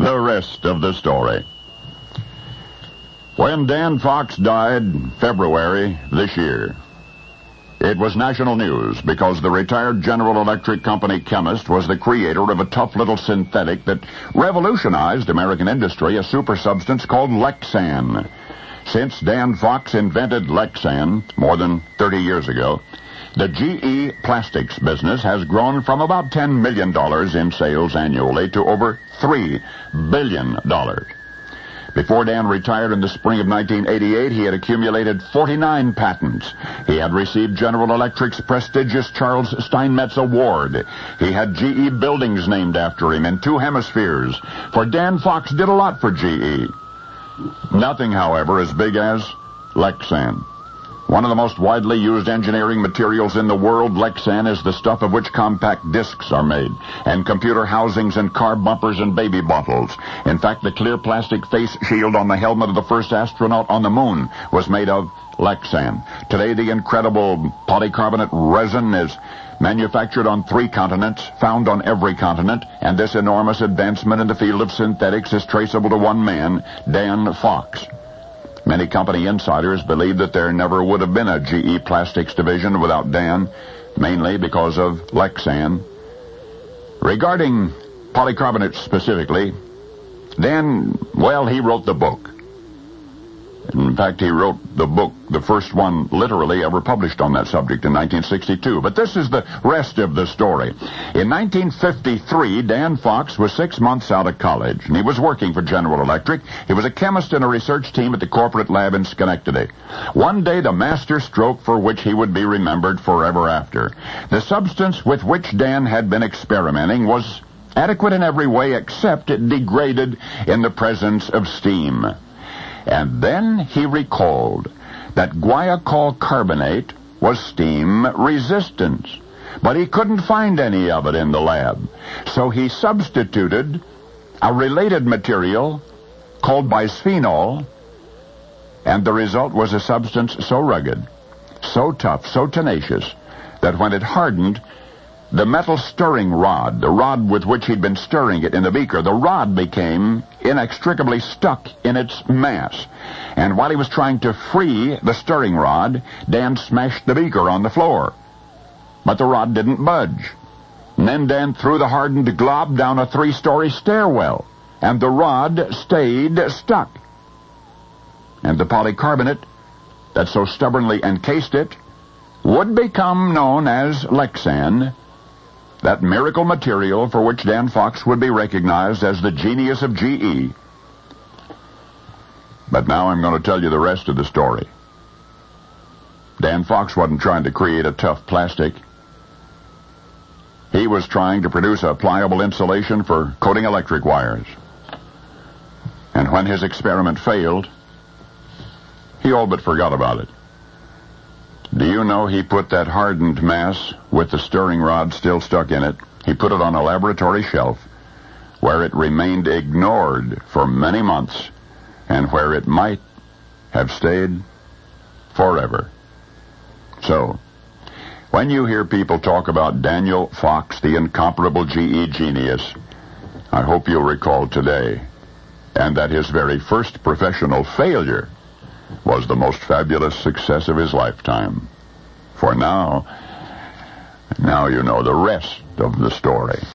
the rest of the story. When Dan Fox died February this year, it was national news because the retired General Electric Company chemist was the creator of a tough little synthetic that revolutionized American industry, a super substance called Lexan. Since Dan Fox invented Lexan more than 30 years ago, the GE Plastics business has grown from about $10 million in sales annually to over $3 billion. Before Dan retired in the spring of 1988, he had accumulated 49 patents. He had received General Electric's prestigious Charles Steinmetz Award. He had GE buildings named after him in 2 hemispheres. For Dan Fox did a lot for GE. Nothing, however, as big as Lexan. One of the most widely used engineering materials in the world, Lexan is the stuff of which compact discs are made, and computer housings and car bumpers and baby bottles. In fact, the clear plastic face shield on the helmet of the first astronaut on the moon was made of Lexan. Today, the incredible polycarbonate resin is manufactured on 3 continents, found on every continent, and this enormous advancement in the field of synthetics is traceable to one man, Dan Fox. Many company insiders believe that there never would have been a GE Plastics division without Dan, mainly because of Lexan. Regarding polycarbonate specifically, Dan, well, he wrote the book. In fact, he wrote the book, the first one literally ever published on that subject in 1962. But this is the rest of the story. In 1953, Dan Fox was 6 months out of college, and he was working for General Electric. He was a chemist in a research team at the corporate lab in Schenectady. One day, the master stroke for which he would be remembered forever after. The substance with which Dan had been experimenting was adequate in every way except it degraded in the presence of steam. And then he recalled that guaiacol carbonate was steam resistant, but he couldn't find any of it in the lab. So he substituted a related material called bisphenol, and the result was a substance so rugged, so tough, so tenacious, that when it hardened, the metal stirring rod, the rod with which he'd been stirring it in the beaker, the rod became inextricably stuck in its mass. And while he was trying to free the stirring rod, Dan smashed the beaker on the floor. But the rod didn't budge. And then Dan threw the hardened glob down a 3-story stairwell, and the rod stayed stuck. And the polycarbonate that so stubbornly encased it would become known as Lexan, that miracle material for which Dan Fox would be recognized as the genius of GE. But now I'm going to tell you the rest of the story. Dan Fox wasn't trying to create a tough plastic. He was trying to produce a pliable insulation for coating electric wires. And when his experiment failed, he all but forgot about it. Do you know he put that hardened mass with the stirring rod still stuck in it? He put it on a laboratory shelf where it remained ignored for many months and where it might have stayed forever. So, when you hear people talk about Daniel Fox, the incomparable GE genius, I hope you'll recall today, and that his very first professional failure was the most fabulous success of his lifetime. For now you know the rest of the story.